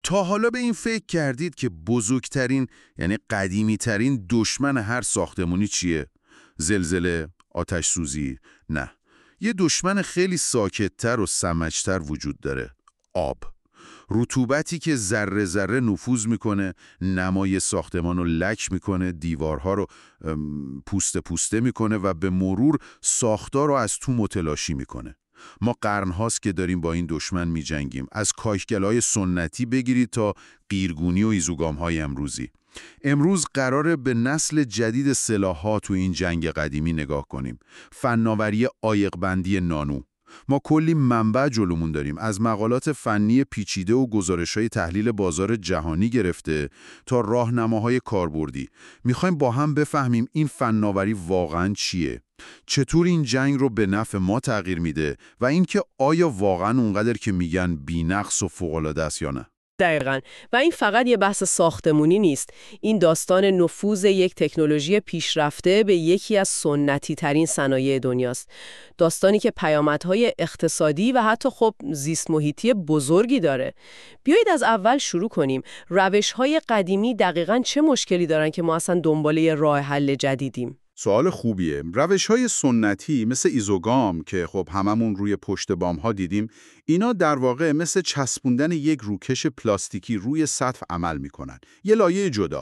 تا حالا به این فکر کردید که بزرگترین یعنی قدیمیترین دشمن هر ساختمونی چیه؟ زلزله، آتش سوزی؟ نه. یه دشمن خیلی ساکت‌تر و سمج‌تر وجود داره. آب. رطوبتی که ذره ذره نفوذ میکنه، نمای ساختمان رو لک میکنه، دیوارها رو پوسته پوسته میکنه و به مرور ساختار رو از تو متلاشی میکنه. ما قرنهاست که داریم با این دشمن میجنگیم، از کاهگلای سنتی بگیرید تا قیرگونی و ایزوگام‌های امروزی. امروز قراره به نسل جدید سلاح‌ها تو این جنگ قدیمی نگاه کنیم. فناوری عایق‌بندی نانو. ما کلی منبع جلومون داریم، از مقالات فنی پیچیده و گزارش‌های تحلیل بازار جهانی گرفته تا راهنماهای کاربردی. میخوایم با هم بفهمیم این فناوری واقعاً چیه، چطور این جنگ رو به نفع ما تغییر میده و اینکه آیا واقعاً اونقدر که میگن بی‌نقص و فوق‌العاده است یا نه. دقیقاً. و این فقط یه بحث ساختمونی نیست. این داستان نفوذ یک تکنولوژی پیشرفته به یکی از سنتی ترین صنایع دنیاست. داستانی که پیامدهای اقتصادی و حتی زیست محیطی بزرگی داره. بیایید از اول شروع کنیم. روش‌های قدیمی دقیقاً چه مشکلی دارن که ما اصلا دنبال یه راه حل جدیدیم؟ سوال خوبیه. روش‌های سنتی مثل ایزوگام که هممون روی پشت بام‌ها دیدیم، اینا در واقع مثل چسبوندن یک روکش پلاستیکی روی سطح عمل می‌کنن. یه لایه جدا.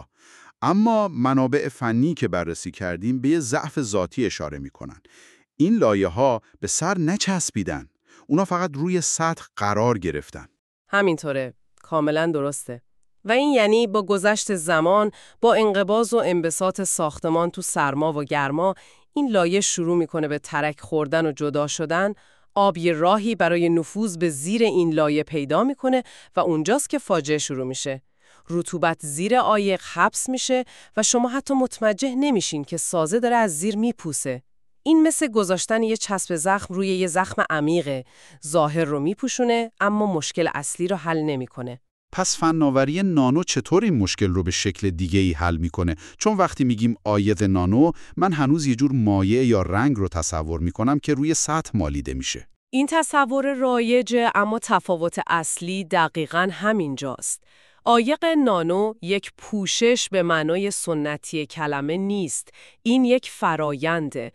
اما منابع فنی که بررسی کردیم به یه ضعف ذاتی اشاره می‌کنن. این لایه‌ها به سر نچسبیدن. اونا فقط روی سطح قرار گرفتن. همینطوره. کاملاً درسته. و این یعنی با گذشت زمان، با انقباض و انبساط ساختمان تو سرما و گرما، این لایه شروع میکنه به ترک خوردن و جدا شدن. آب یه راهی برای نفوذ به زیر این لایه پیدا میکنه و اونجاست که فاجعه شروع میشه. رطوبت زیر عایق حبس میشه و شما حتی متوجه نمیشین که سازه داره از زیر میپوسه. این مثل گذاشتن یه چسب زخم روی یه زخم عمیقه. ظاهر رو میپوشونه اما مشکل اصلی رو حل نمیکنه. پس فناوری نانو چطور این مشکل رو به شکل دیگه‌ای حل میکنه؟ چون وقتی میگیم عایق نانو، من هنوز یه جور مایع یا رنگ رو تصور میکنم که روی سطح مالیده میشه. این تصور رایجه، اما تفاوت اصلی دقیقاً همینجاست. عایق نانو یک پوشش به معنای سنتی کلمه نیست. این یک فراینده،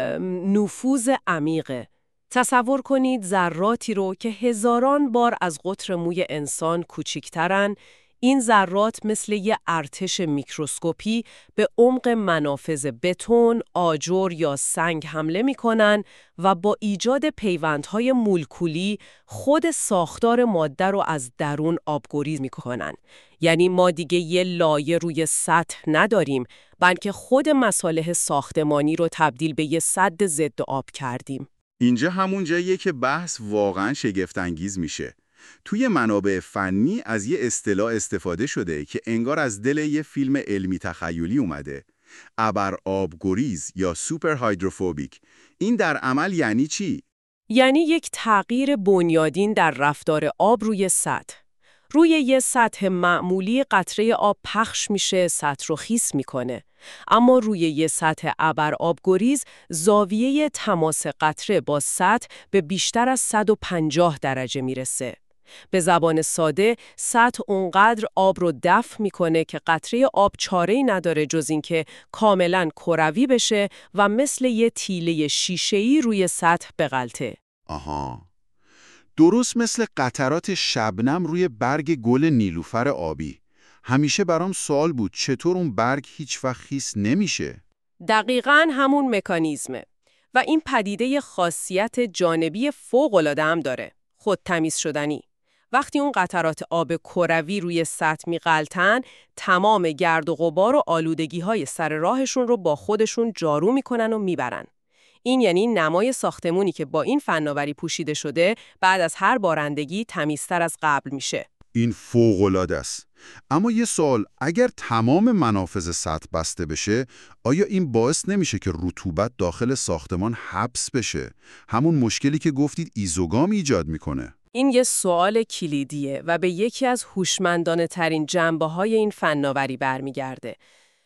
نفوذ عمیقه. تصور کنید ذراتی رو که هزاران بار از قطر موی انسان کوچیکترن. این ذرات مثل یه ارتش میکروسکوپی به عمق منافذ بتون، آجر یا سنگ حمله میکنن و با ایجاد پیوندهای مولکولی خود ساختار ماده رو از درون آبگریز میکنن. یعنی ما دیگه یه لایه روی سطح نداریم، بلکه خود مصالح ساختمانی رو تبدیل به یه سد ضد آب کردیم. اینجا همون جاییه که بحث واقعاً شگفت‌انگیز میشه. توی منابع فنی از یه اصطلاح استفاده شده که انگار از دل یه فیلم علمی تخیلی اومده. ابرآبگریز یا سوپر هایدروفوبیک. این در عمل یعنی چی؟ یعنی یک تغییر بنیادین در رفتار آب روی سطح. روی یه سطح معمولی قطره آب پخش میشه، سطح رو خیس میکنه. اما روی یه سطح ابرآبگریز زاویه تماس قطره با سطح به بیشتر از 150 درجه میرسه. به زبان ساده، سطح اونقدر آب رو دفع میکنه که قطره آب چاره‌ای نداره جز اینکه کاملاً کروی بشه و مثل یه تیله شیشه‌ای روی سطح بغلطه. آها. درست مثل قطرات شبنم روی برگ گل نیلوفر آبی. همیشه برام سوال بود چطور اون برگ هیچ وقت خیس نمیشه؟ دقیقاً همون مکانیزمه. و این پدیده خاصیت جانبی فوق‌العاده هم داره. خودتمیز شدنی. وقتی اون قطرات آب کروی روی سطح میغلطن، تمام گرد و غبار و آلودگی‌های سر راهشون رو با خودشون جارو میکنن و میبرن. این یعنی نمای ساختمونی که با این فناوری پوشیده شده بعد از هر بارندگی تمیزتر از قبل میشه. این فوق‌العاده است. اما یه سوال، اگر تمام منافذ سطح بسته بشه، آیا این باعث نمیشه که رطوبت داخل ساختمان حبس بشه؟ همون مشکلی که گفتید ایزوگام ایجاد میکنه. این یه سوال کلیدیه و به یکی از هوشمندانه ترین جنبه‌های این فناوری برمیگرده.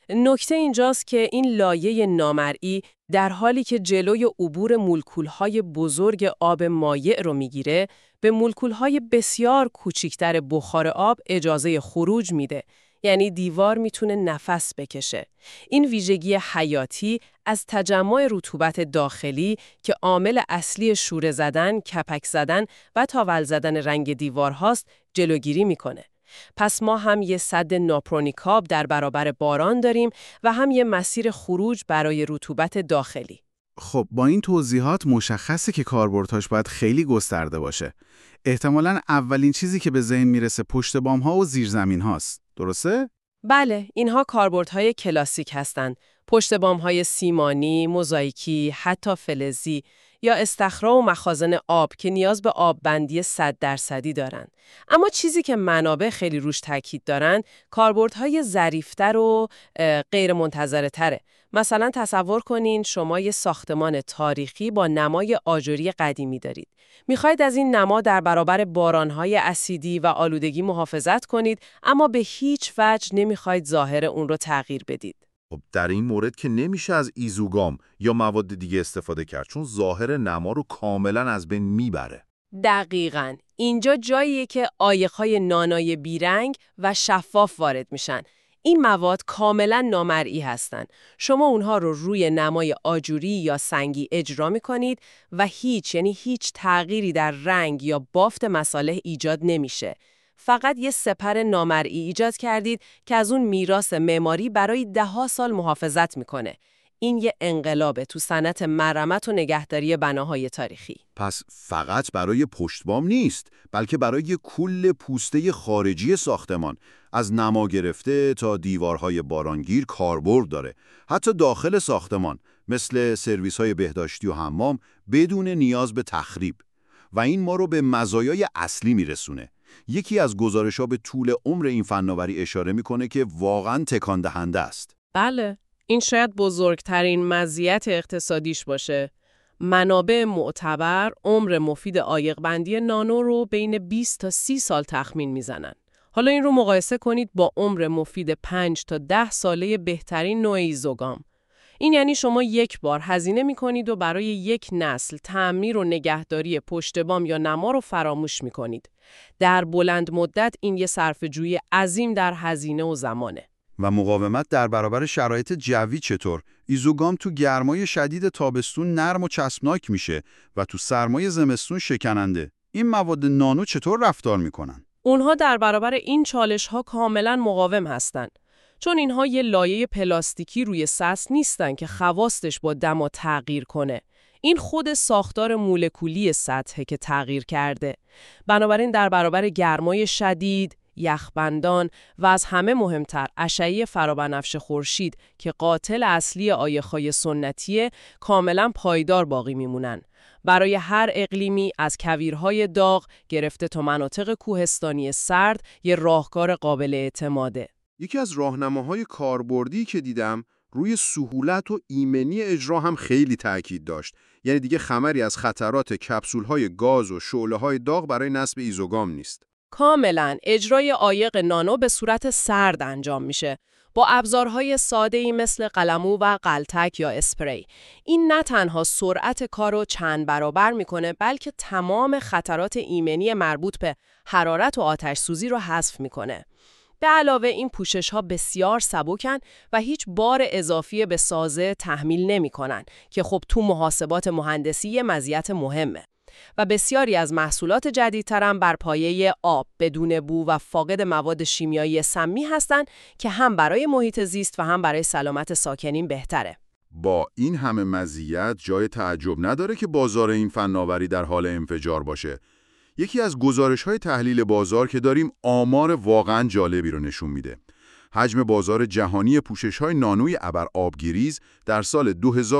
نکته اینجاست که این لایه نامرئی در حالی که جلوی عبور مولکول‌های بزرگ آب مایع رو میگیره، به مولکول‌های بسیار کوچکتر بخار آب اجازه خروج میده. یعنی دیوار میتونه نفس بکشه. این ویژگی حیاتی از تجمع رطوبت داخلی که عامل اصلی شوره زدن، کپک زدن و تاول زدن رنگ دیوار هاست، جلوگیری میکنه. پس ما هم یه سد ناپرونیکاب در برابر باران داریم و هم یه مسیر خروج برای رطوبت داخلی. خب با این توضیحات مشخصه که کاربردهاش باید خیلی گسترده باشه. احتمالاً اولین چیزی که به ذهن میرسه پشت بام‌ها و زیرزمین هاست. درسته؟ بله، اینها کاربردهای کلاسیک هستند. پشت بام‌های سیمانی، موزاییکی، حتی فلزی یا استخرا و مخازن آب که نیاز به آببندی 100% دارند. اما چیزی که منابع خیلی روش تاکید دارند، کاربردهای ظریف‌تر و غیر منتظره تره. مثلا تصور کنین شما یه ساختمان تاریخی با نمای آجری قدیمی دارید. میخواید از این نما در برابر بارانهای اسیدی و آلودگی محافظت کنید، اما به هیچ وجه نمیخواید ظاهر اون رو تغییر بدید. خب در این مورد که نمیشه از ایزوگام یا مواد دیگه استفاده کرد، چون ظاهر نما رو کاملا از بین میبره. دقیقاً. اینجا جاییه که عایق‌های نانای بیرنگ و شفاف وارد میشن. این مواد کاملا نامرئی هستن. شما اونها رو روی نمای آجوری یا سنگی اجرا میکنید و هیچ تغییری در رنگ یا بافت مصالح ایجاد نمیشه. فقط یه سپر نامرئی ایجاد کردید که از اون میراث معماری برای 10 سال محافظت میکنه. این یه انقلابه تو صنعت مرمت و نگهداری بناهای تاریخی. پس فقط برای پشتبام نیست، بلکه برای کل پوسته خارجی ساختمان، از نما گرفته تا دیوارهای بارانگیر کاربرد داره. حتی داخل ساختمان، مثل سرویس‌های بهداشتی و حمام، بدون نیاز به تخریب. و این ما رو به مزایای اصلی میرسونه. یکی از گزارش‌ها به طول عمر این فناوری اشاره میکنه که واقعاً تکان دهنده است. بله، این شاید بزرگترین مزیت اقتصادیش باشه. منابع معتبر عمر مفید عایق‌بندی نانو رو بین 20 تا 30 سال تخمین میزنن. حالا این رو مقایسه کنید با عمر مفید 5 تا 10 ساله بهترین نوع ایزوگام. این یعنی شما یک بار هزینه می‌کنید و برای یک نسل تعمیر و نگهداری پشت بام یا نما رو فراموش می‌کنید. در بلند مدت این یه صرفه‌جویی عظیم در هزینه و زمانه. و مقاومت در برابر شرایط جوی چطور؟ ایزوگام تو گرمای شدید تابستون نرم و چسبناک میشه و تو سرمای زمستون شکننده. این مواد نانو چطور رفتار میکنن؟ اونها در برابر این چالش‌ها کاملاً مقاوم هستن. چون اینها یه لایه پلاستیکی روی سطح نیستن که خواستش با دما تغییر کنه. این خود ساختار مولکولی سطحه که تغییر کرده. بنابراین در برابر گرمای شدید، یخبندان و از همه مهمتر اشعه فرابنفش خورشید که قاتل اصلی عایق‌های سنتیه، کاملا پایدار باقی میمونن. برای هر اقلیمی از کویرهای داغ گرفته تا مناطق کوهستانی سرد یه راهکار قابل اعتماده. یکی از راهنماهای کاربردی که دیدم روی سهولت و ایمنی اجرا هم خیلی تاکید داشت. یعنی دیگه خبری از خطرات کپسول‌های گاز و شعله‌های داغ برای نصب ایزوگام نیست. کاملاً اجرای عایق نانو به صورت سرد انجام میشه با ابزارهای ساده‌ای مثل قلمو و قلتک یا اسپری. این نه تنها سرعت کارو چند برابر میکنه، بلکه تمام خطرات ایمنی مربوط به حرارت و آتش سوزی رو حذف میکنه. به علاوه این پوشش‌ها بسیار سبکن و هیچ بار اضافی به سازه تحمیل نمی‌کنن که خب تو محاسبات مهندسی یه مزیت مهمه. و بسیاری از محصولات جدیدتر هم بر پایه آب بدون بو و فاقد مواد شیمیایی سمی هستن که هم برای محیط زیست و هم برای سلامت ساکنین بهتره. با این همه مزیت جای تعجب نداره که بازار این فناوری در حال انفجار باشه. یکی از گزارش‌های تحلیل بازار که داریم آمار واقعاً جالبی رو نشون میده. حجم بازار جهانی پوشش‌های نانوی ابر آبگریز در سال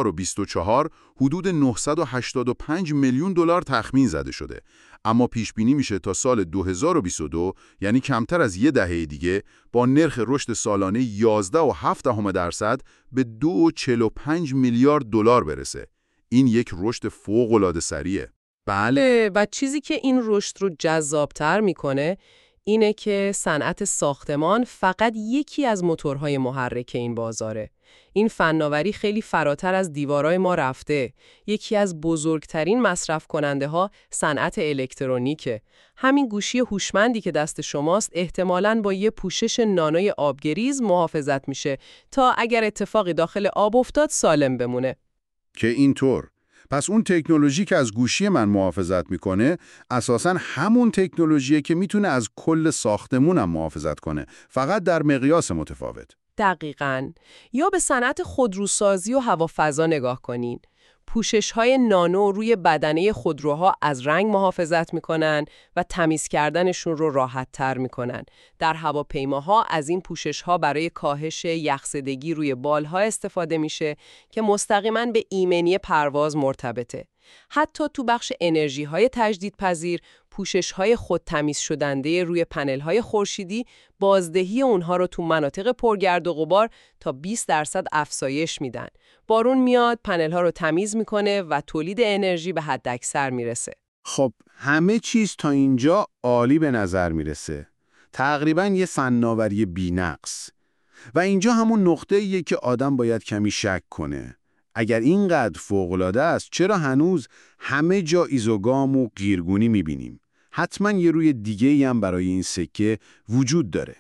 2024 حدود 985 میلیون دلار تخمین زده شده، اما پیش بینی میشه تا سال 2022، یعنی کمتر از یه دهه دیگه، با نرخ رشد سالانه 11.7% به 2.45 میلیارد دلار برسه. این یک رشد فوق‌العاده سریعه. بله، و چیزی که این رشد رو جذابتر میکنه اینه که صنعت ساختمان فقط یکی از موتورهای محرک این بازاره. این فناوری خیلی فراتر از دیوارای ما رفته. یکی از بزرگترین مصرف کننده ها صنعت الکترونیکه. همین گوشی هوشمندی که دست شماست احتمالاً با یه پوشش نانوی آبگریز محافظت میشه تا اگر اتفاقی داخل آب افتاد سالم بمونه. که اینطور. پس اون تکنولوژی که از گوشی من محافظت میکنه اساساً همون تکنولوژیه که میتونه از کل ساختمونم محافظت کنه، فقط در مقیاس متفاوت. دقیقاً. یا به صنعت خودروسازی و هوافضا نگاه کنین. پوشش‌های نانو روی بدنه خودروها از رنگ محافظت میکنن و تمیز کردنشون رو راحت‌تر میکنن. در هواپیماها از این پوشش‌ها برای کاهش یخزدگی روی بالها استفاده میشه که مستقیماً به ایمنی پرواز مرتبطه. حتی تو بخش انرژی‌های تجدیدپذیر، پوشش‌های خودتمیز شدنده روی پنل‌های خورشیدی بازدهی اونها رو تو مناطق پرگرد و غبار تا 20% افزایش میدن. بارون میاد، پنل‌ها رو تمیز میکنه و تولید انرژی به حداکثر میرسه. خب همه چیز تا اینجا عالی به نظر میرسه. تقریباً یه فناوری بی‌نقص. و اینجا همون نقطه‌ایه که آدم باید کمی شک کنه. اگر اینقدر فوق‌العاده است، چرا هنوز همه جا ایزوگام و قیرگونی می‌بینیم؟ حتما یه روی دیگه‌ای هم برای این سکه وجود داره.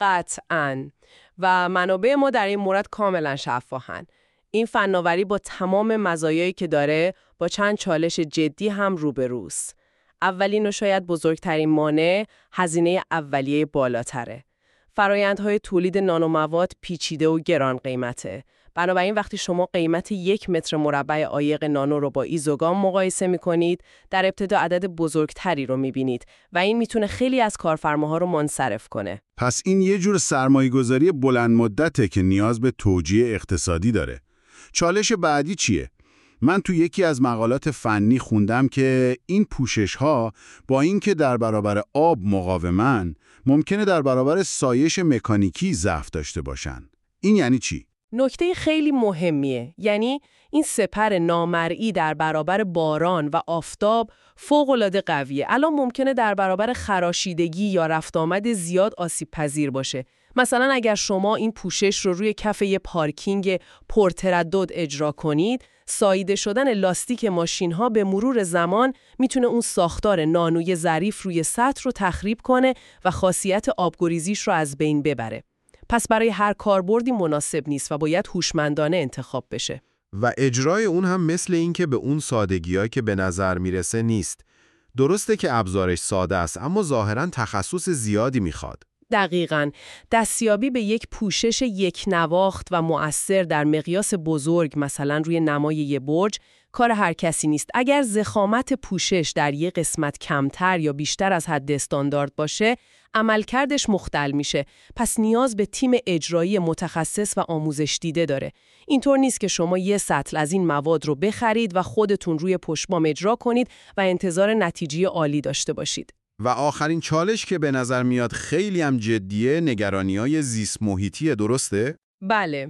قطعاً. و منابع ما در این مورد کاملا شفاهن. این فناوری با تمام مزایایی که داره با چند چالش جدی هم روبروست. اولین و شاید بزرگترین مانع هزینه اولیه بالاتره. فرآیندهای تولید نانومواد پیچیده و گران قیمته. بنابراین وقتی شما قیمت 1 متر مربع عایق نانو رو با ایزوگام مقایسه می‌کنید، در ابتدا عدد بزرگتری رو می‌بینید و این میتونه خیلی از کارفرماها رو منصرف کنه. پس این یه جور سرمایه‌گذاری بلند مدته که نیاز به توجیه اقتصادی داره. چالش بعدی چیه؟ من تو یکی از مقالات فنی خوندم که این پوشش‌ها با اینکه در برابر آب مقاومن، ممکنه در برابر سایش مکانیکی ضعف داشته باشن. این یعنی چی؟ نکته خیلی مهمیه. یعنی این سپر نامرئی در برابر باران و آفتاب فوق‌العاده قویه. الان ممکنه در برابر خراشیدگی یا رفت آمد زیاد آسیب پذیر باشه. مثلا اگر شما این پوشش رو روی کف یه پارکینگ پرتردد اجرا کنید، ساییده شدن لاستیک ماشین‌ها به مرور زمان میتونه اون ساختار نانوی ظریف روی سطح رو تخریب کنه و خاصیت آبگریزیش رو از بین ببره. پس برای هر کاربردی مناسب نیست و باید هوشمندانه انتخاب بشه. و اجرای اون هم مثل این که به اون سادگی‌ها که به نظر میرسه نیست. درسته که ابزارش ساده است، اما ظاهراً تخصص زیادی میخواد. دقیقاً. دستیابی به یک پوشش یک نواخت و مؤثر در مقیاس بزرگ، مثلا روی نمای یه برج، کار هر کسی نیست. اگر ضخامت پوشش در یک قسمت کمتر یا بیشتر از حد استاندارد باشه، عملکردش مختل میشه. پس نیاز به تیم اجرایی متخصص و آموزش دیده داره. اینطور نیست که شما یه سطل از این مواد رو بخرید و خودتون روی پشتبام اجرا کنید و انتظار نتیجه عالی داشته باشید. و آخرین چالش که به نظر میاد خیلی هم جدیه، نگرانی‌های زیست محیطیه، درسته؟ بله.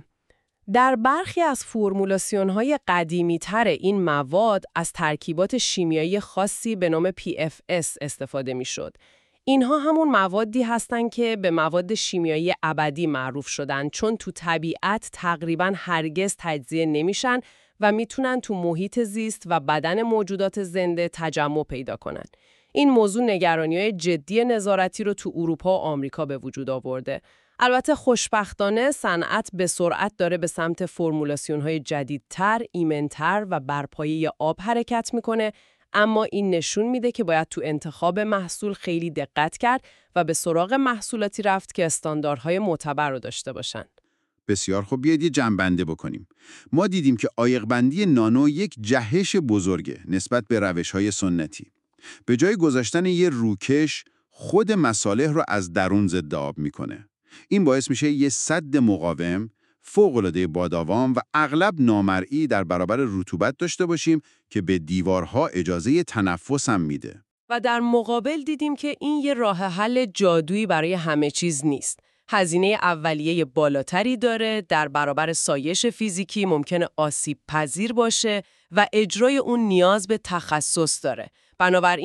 در برخی از فرمولاسیون‌های قدیمی‌تر این مواد از ترکیبات شیمیایی خاصی به نام PFS استفاده می‌شد. اینها همون موادی هستن که به مواد شیمیایی ابدی معروف شدن، چون تو طبیعت تقریباً هرگز تجزیه نمیشن و میتونن تو محیط زیست و بدن موجودات زنده تجمع پیدا کنن. این موضوع نگرانی‌های جدی نظارتی رو تو اروپا و آمریکا به وجود آورده. البته خوشبختانه صنعت به سرعت داره به سمت فرمولاسیون‌های جدیدتر، ایمن‌تر و برپایه آب حرکت میکنه، اما این نشون میده که باید تو انتخاب محصول خیلی دقت کرد و به سراغ محصولاتی رفت که استانداردهای معتبر رو داشته باشن. بسیار خوب، بیاید یه جمع‌بندی بکنیم. ما دیدیم که عایق‌بندی نانو یک جهش بزرگه نسبت به روش‌های سنتی. به جای گذاشتن یه روکش، خود مصالح رو از درون ضد آب میکنه. این باعث میشه یه سد مقاوم، فوق‌العاده باداوام و اغلب نامرئی در برابر رطوبت داشته باشیم که به دیوارها اجازه تنفس هم میده. و در مقابل دیدیم که این یه راه حل جادویی برای همه چیز نیست. هزینه اولیه بالاتری داره، در برابر سایش فیزیکی ممکنه آسیب پذیر باشه و اجرای اون نیاز به تخصص داره. بنابراین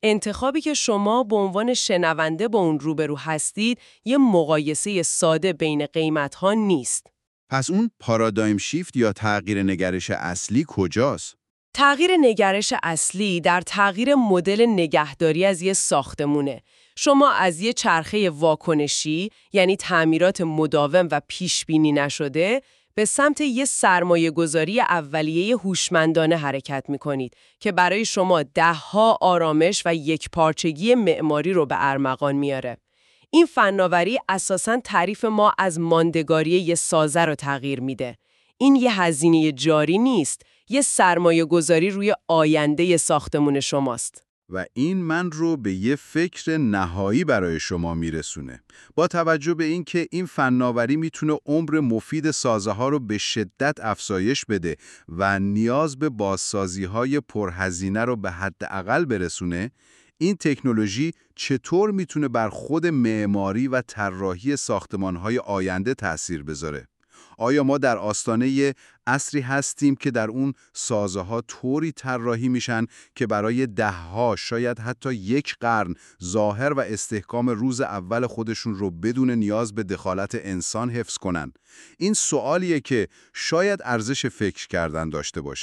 انتخابی که شما به عنوان شنونده با اون روبرو هستید یه مقایسه ساده بین قیمت‌ها نیست. پس اون پارادایم شیفت یا تغییر نگرش اصلی کجاست؟ تغییر نگرش اصلی در تغییر مدل نگهداری از یه ساختمونه. شما از یه چرخه واکنشی، یعنی تعمیرات مداوم و پیشبینی نشده، به سمت یه سرمایه‌گذاری اولیه هوشمندانه حرکت می‌کنید که برای شما ده‌ها آرامش و یکپارچگی معماری رو به ارمغان میاره. این فناوری اساساً تعریف ما از ماندگاری یه سازه رو تغییر میده. این یه هزینه جاری نیست، یه سرمایه‌گذاری روی آینده ساختمون شماست. و این من رو به یه فکر نهایی برای شما میرسونه. با توجه به این که این فناوری میتونه عمر مفید سازه ها رو به شدت افزایش بده و نیاز به بازسازی های پرهزینه رو به حداقل برسونه، این تکنولوژی چطور میتونه بر خود معماری و طراحی ساختمان‌های آینده تأثیر بذاره؟ آیا ما در آستانه عصری هستیم که در اون سازه‌ها طوری طراحی میشن که برای ده‌ها شاید حتی یک قرن ظاهر و استحکام روز اول خودشون رو بدون نیاز به دخالت انسان حفظ کنن؟ این سوالیه که شاید ارزش فکر کردن داشته باشه.